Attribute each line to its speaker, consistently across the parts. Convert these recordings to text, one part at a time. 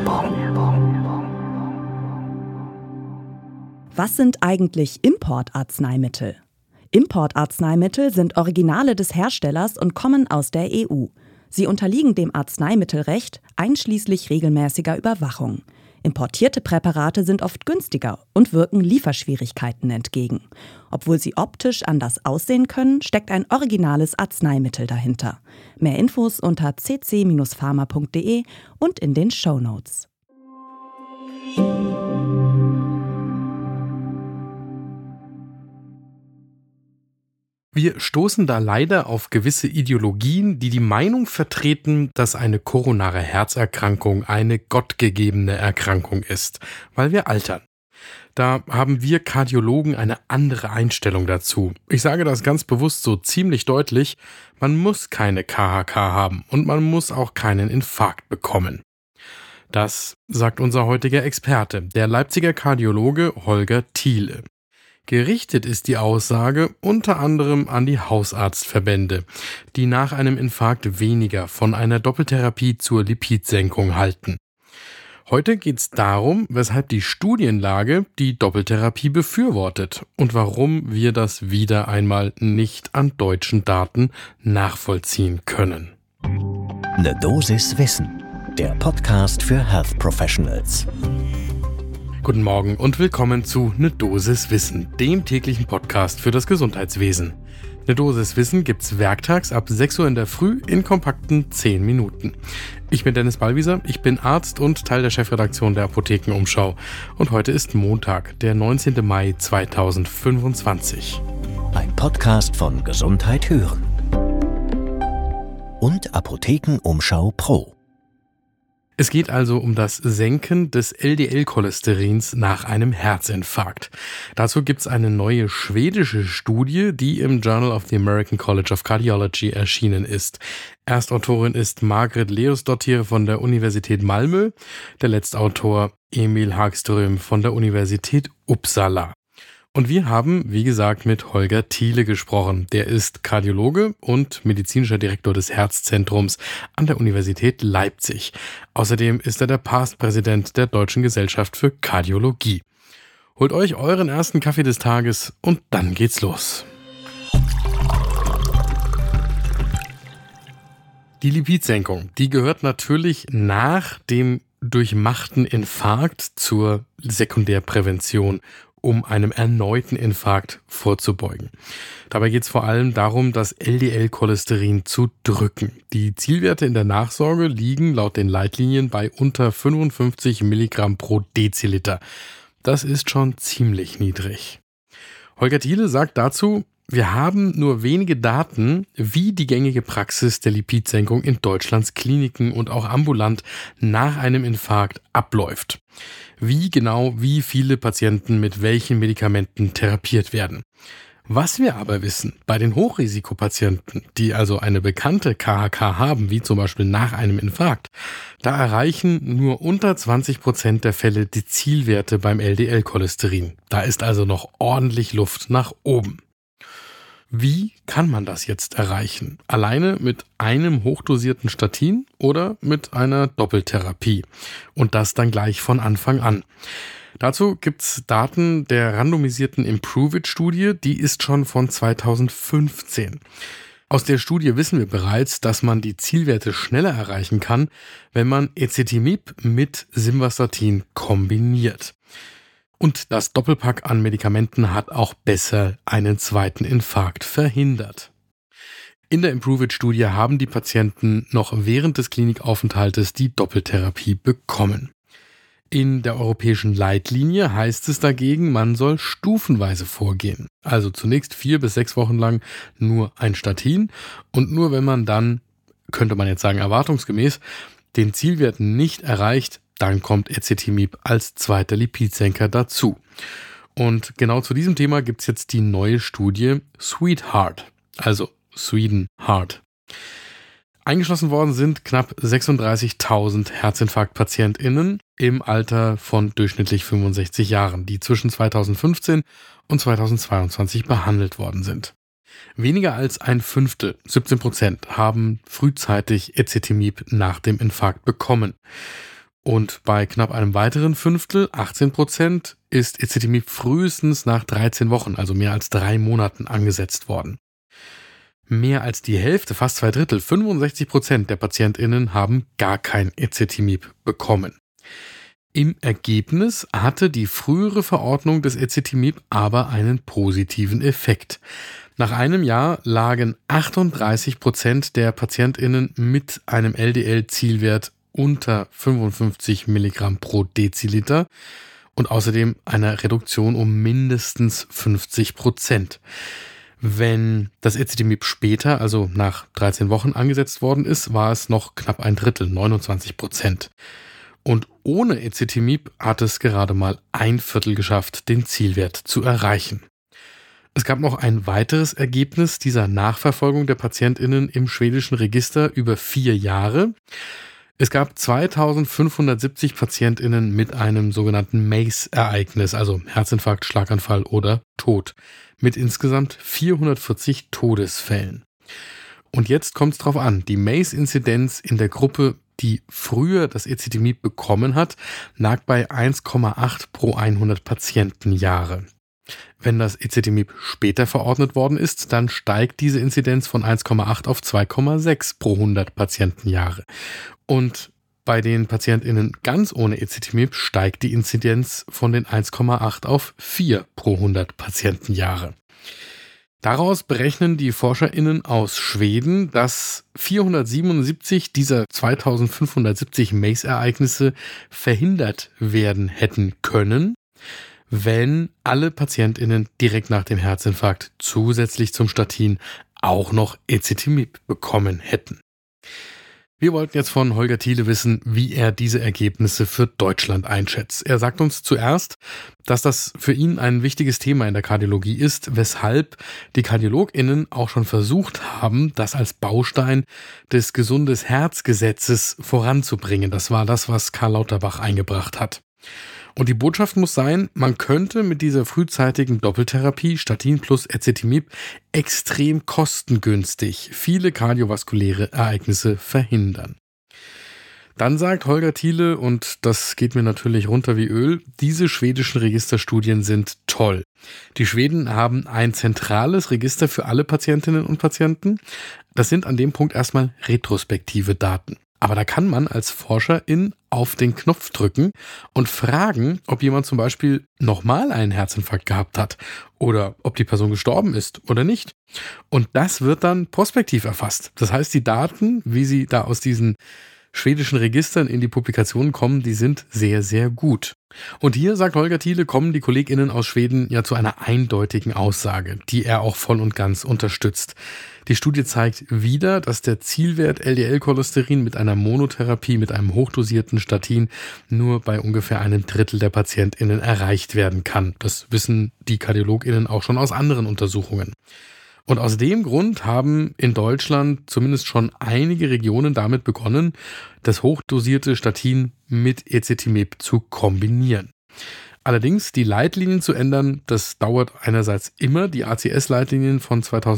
Speaker 1: Was sind eigentlich Importarzneimittel? Importarzneimittel sind Originale des Herstellers und kommen aus der EU. Sie unterliegen dem Arzneimittelrecht, einschließlich regelmäßiger Überwachung. Importierte Präparate sind oft günstiger und wirken Lieferschwierigkeiten entgegen. Obwohl sie optisch anders aussehen können, steckt ein originales Arzneimittel dahinter. Mehr Infos unter cc-pharma.de und in den Shownotes.
Speaker 2: Wir stoßen da leider auf gewisse Ideologien, die die Meinung vertreten, dass eine koronare Herzerkrankung eine gottgegebene Erkrankung ist, weil wir altern. Da haben wir Kardiologen eine andere Einstellung dazu. Ich sage das ganz bewusst so ziemlich deutlich, man muss keine KHK haben und man muss auch keinen Infarkt bekommen. Das sagt unser heutiger Experte, der Leipziger Kardiologe Holger Thiele. Gerichtet ist die Aussage unter anderem an die Hausarztverbände, die nach einem Infarkt weniger von einer Doppeltherapie zur Lipidsenkung halten. Heute geht es darum, weshalb die Studienlage die Doppeltherapie befürwortet und warum wir das wieder einmal nicht an deutschen Daten nachvollziehen können.
Speaker 3: Eine Dosis Wissen, der Podcast für Health Professionals.
Speaker 2: Guten Morgen und willkommen zu Ne Dosis Wissen, dem täglichen Podcast für das Gesundheitswesen. Ne Dosis Wissen gibt's werktags ab 6 Uhr in der Früh in kompakten 10 Minuten. Ich bin Dennis Ballwieser, ich bin Arzt und Teil der Chefredaktion der Apothekenumschau. Und heute ist Montag, der 19. Mai 2025.
Speaker 3: Ein Podcast von Gesundheit hören und Apothekenumschau Pro.
Speaker 2: Es geht also um das Senken des LDL-Cholesterins nach einem Herzinfarkt. Dazu gibt's eine neue schwedische Studie, die im Journal of the American College of Cardiology erschienen ist. Erstautorin ist Margret Leosdottir von der Universität Malmö, der Letztautor Emil Hagström von der Universität Uppsala. Und wir haben, wie gesagt, mit Holger Thiele gesprochen. Der ist Kardiologe und medizinischer Direktor des Herzzentrums an der Universität Leipzig. Außerdem ist er der Past-Präsident der Deutschen Gesellschaft für Kardiologie. Holt euch euren ersten Kaffee des Tages und dann geht's los. Die Lipidsenkung, die gehört natürlich nach dem durchmachten Infarkt zur Sekundärprävention, um einem erneuten Infarkt vorzubeugen. Dabei geht es vor allem darum, das LDL-Cholesterin zu drücken. Die Zielwerte in der Nachsorge liegen laut den Leitlinien bei unter 55 Milligramm pro Deziliter. Das ist schon ziemlich niedrig. Holger Thiele sagt dazu, wir haben nur wenige Daten, wie die gängige Praxis der Lipidsenkung in Deutschlands Kliniken und auch ambulant nach einem Infarkt abläuft. Wie viele Patienten mit welchen Medikamenten therapiert werden. Was wir aber wissen, bei den Hochrisikopatienten, die also eine bekannte KHK haben, wie zum Beispiel nach einem Infarkt, da erreichen nur unter 20% der Fälle die Zielwerte beim LDL-Cholesterin. Da ist also noch ordentlich Luft nach oben. Wie kann man das jetzt erreichen? Alleine mit einem hochdosierten Statin oder mit einer Doppeltherapie? Und das dann gleich von Anfang an. Dazu gibt's Daten der randomisierten Improve-It-Studie, die ist schon von 2015. Aus der Studie wissen wir bereits, dass man die Zielwerte schneller erreichen kann, wenn man Ezetimibe mit Simvastatin kombiniert. Und das Doppelpack an Medikamenten hat auch besser einen zweiten Infarkt verhindert. In der Improve-It-Studie haben die Patienten noch während des Klinikaufenthaltes die Doppeltherapie bekommen. In der europäischen Leitlinie heißt es dagegen, man soll stufenweise vorgehen. Also zunächst 4 bis 6 Wochen lang nur ein Statin und nur wenn man dann, könnte man jetzt sagen erwartungsgemäß, den Zielwert nicht erreicht, dann kommt Ezetimibe als zweiter Lipidsenker dazu. Und genau zu diesem Thema gibt es jetzt die neue Studie Sweetheart, also Sweden Heart. Eingeschlossen worden sind knapp 36.000 HerzinfarktpatientInnen im Alter von durchschnittlich 65 Jahren, die zwischen 2015 und 2022 behandelt worden sind. Weniger als ein Fünftel, 17%, haben frühzeitig Ezetimibe nach dem Infarkt bekommen. Und bei knapp einem weiteren Fünftel, 18%, ist Ezetimibe frühestens nach 13 Wochen, also mehr als 3 Monaten, angesetzt worden. Mehr als die Hälfte, fast 2/3, 65% der PatientInnen haben gar kein Ezetimibe bekommen. Im Ergebnis hatte die frühere Verordnung des Ezetimibe aber einen positiven Effekt. Nach einem Jahr lagen 38% der PatientInnen mit einem LDL-Zielwert unter 55 Milligramm pro Deziliter und außerdem einer Reduktion um mindestens 50%. Wenn das Ezetimibe später, also nach 13 Wochen angesetzt worden ist, war es noch knapp ein Drittel, 29%. Und ohne Ezetimibe hat es gerade mal 1/4 geschafft, den Zielwert zu erreichen. Es gab noch ein weiteres Ergebnis dieser Nachverfolgung der PatientInnen im schwedischen Register über 4 Jahre. Es gab 2570 PatientInnen mit einem sogenannten MACE-Ereignis, also Herzinfarkt, Schlaganfall oder Tod, mit insgesamt 440 Todesfällen. Und jetzt kommt es drauf an, die MACE-Inzidenz in der Gruppe, die früher das Ezetimibe bekommen hat, lag bei 1,8 pro 100 Patientenjahre. Wenn das Ezetimibe später verordnet worden ist, dann steigt diese Inzidenz von 1,8 auf 2,6 pro 100 Patientenjahre. Und bei den PatientInnen ganz ohne Ezetimibe steigt die Inzidenz von den 1,8 auf 4 pro 100 Patientenjahre. Daraus berechnen die ForscherInnen aus Schweden, dass 477 dieser 2570 MACE-Ereignisse verhindert werden hätten können, wenn alle PatientInnen direkt nach dem Herzinfarkt zusätzlich zum Statin auch noch Ezetimibe bekommen hätten. Wir wollten jetzt von Holger Thiele wissen, wie er diese Ergebnisse für Deutschland einschätzt. Er sagt uns zuerst, dass das für ihn ein wichtiges Thema in der Kardiologie ist, weshalb die KardiologInnen auch schon versucht haben, das als Baustein des Gesundes-Herz-Gesetzes voranzubringen. Das war das, was Karl Lauterbach eingebracht hat. Und die Botschaft muss sein, man könnte mit dieser frühzeitigen Doppeltherapie Statin plus Ezetimibe extrem kostengünstig viele kardiovaskuläre Ereignisse verhindern. Dann sagt Holger Thiele, und das geht mir natürlich runter wie Öl, diese schwedischen Registerstudien sind toll. Die Schweden haben ein zentrales Register für alle Patientinnen und Patienten. Das sind an dem Punkt erstmal retrospektive Daten. Aber da kann man als Forscherin auf den Knopf drücken und fragen, ob jemand zum Beispiel nochmal einen Herzinfarkt gehabt hat oder ob die Person gestorben ist oder nicht. Und das wird dann prospektiv erfasst. Das heißt, die Daten, wie sie da aus diesen schwedischen Registern in die Publikationen kommen, die sind sehr, sehr gut. Und hier, sagt Holger Thiele, kommen die KollegInnen aus Schweden ja zu einer eindeutigen Aussage, die er auch voll und ganz unterstützt. Die Studie zeigt wieder, dass der Zielwert LDL-Cholesterin mit einer Monotherapie mit einem hochdosierten Statin nur bei ungefähr 1/3 der PatientInnen erreicht werden kann. Das wissen die KardiologInnen auch schon aus anderen Untersuchungen. Und aus dem Grund haben in Deutschland zumindest schon einige Regionen damit begonnen, das hochdosierte Statin mit Ezetimibe zu kombinieren. Allerdings die Leitlinien zu ändern, das dauert einerseits immer. Die ACS-Leitlinien von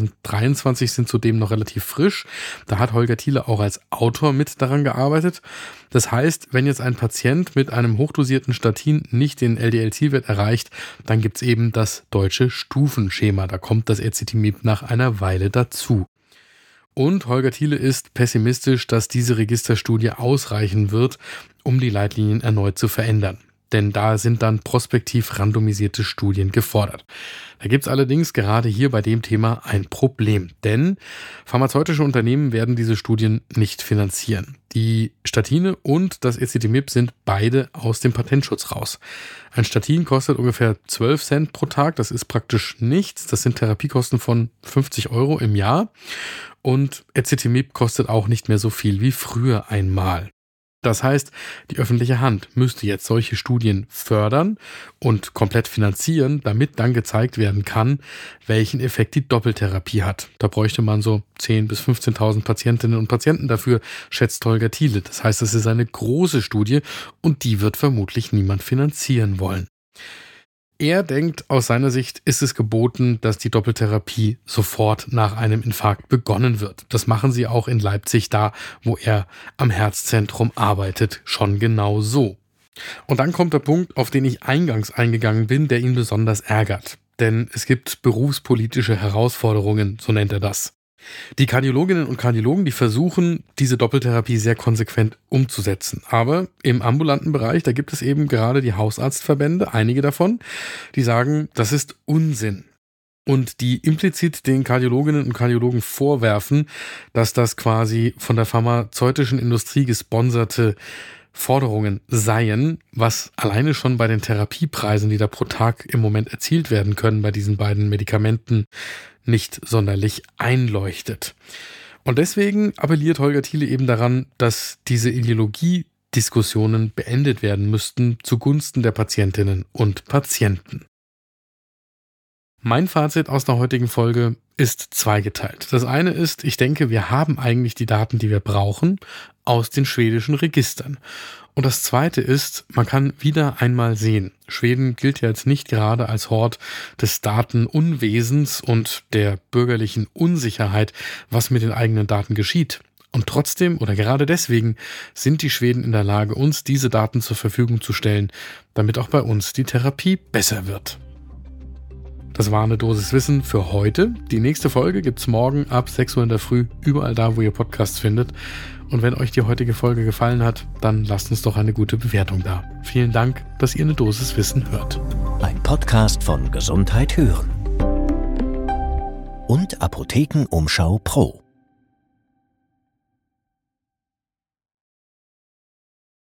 Speaker 2: 2023 sind zudem noch relativ frisch. Da hat Holger Thiele auch als Autor mit daran gearbeitet. Das heißt, wenn jetzt ein Patient mit einem hochdosierten Statin nicht den LDL-Zielwert erreicht, dann gibt's eben das deutsche Stufenschema. Da kommt das Ezetimibe nach einer Weile dazu. Und Holger Thiele ist pessimistisch, dass diese Registerstudie ausreichen wird, um die Leitlinien erneut zu verändern. Denn da sind dann prospektiv randomisierte Studien gefordert. Da gibt es allerdings gerade hier bei dem Thema ein Problem. Denn pharmazeutische Unternehmen werden diese Studien nicht finanzieren. Die Statine und das Ezetimibe sind beide aus dem Patentschutz raus. Ein Statin kostet ungefähr 12 Cent pro Tag. Das ist praktisch nichts. Das sind Therapiekosten von 50 € im Jahr. Und Ezetimibe kostet auch nicht mehr so viel wie früher einmal. Das heißt, die öffentliche Hand müsste jetzt solche Studien fördern und komplett finanzieren, damit dann gezeigt werden kann, welchen Effekt die Doppeltherapie hat. Da bräuchte man so 10.000 bis 15.000 Patientinnen und Patienten dafür, schätzt Holger Thiele. Das heißt, es ist eine große Studie und die wird vermutlich niemand finanzieren wollen. Er denkt, aus seiner Sicht ist es geboten, dass die Doppeltherapie sofort nach einem Infarkt begonnen wird. Das machen sie auch in Leipzig, da wo er am Herzzentrum arbeitet, schon genau so. Und dann kommt der Punkt, auf den ich eingangs eingegangen bin, der ihn besonders ärgert. Denn es gibt berufspolitische Herausforderungen, so nennt er das. Die Kardiologinnen und Kardiologen, die versuchen, diese Doppeltherapie sehr konsequent umzusetzen. Aber im ambulanten Bereich, da gibt es eben gerade die Hausarztverbände, einige davon, die sagen, das ist Unsinn. Und die implizit den Kardiologinnen und Kardiologen vorwerfen, dass das quasi von der pharmazeutischen Industrie gesponserte Forderungen seien, was alleine schon bei den Therapiepreisen, die da pro Tag im Moment erzielt werden können bei diesen beiden Medikamenten, nicht sonderlich einleuchtet. Und deswegen appelliert Holger Thiele eben daran, dass diese Ideologiediskussionen beendet werden müssten zugunsten der Patientinnen und Patienten. Mein Fazit aus der heutigen Folge ist zweigeteilt. Das eine ist, ich denke, wir haben eigentlich die Daten, die wir brauchen, aus den schwedischen Registern. Und das zweite ist, man kann wieder einmal sehen, Schweden gilt ja jetzt nicht gerade als Hort des Datenunwesens und der bürgerlichen Unsicherheit, was mit den eigenen Daten geschieht. Und trotzdem oder gerade deswegen sind die Schweden in der Lage, uns diese Daten zur Verfügung zu stellen, damit auch bei uns die Therapie besser wird. Das war eine Dosis Wissen für heute. Die nächste Folge gibt's morgen ab 6 Uhr in der Früh, überall da, wo ihr Podcasts findet. Und wenn euch die heutige Folge gefallen hat, dann lasst uns doch eine gute Bewertung da. Vielen Dank, dass ihr eine Dosis Wissen hört.
Speaker 3: Ein Podcast von Gesundheit hören und Apothekenumschau Pro.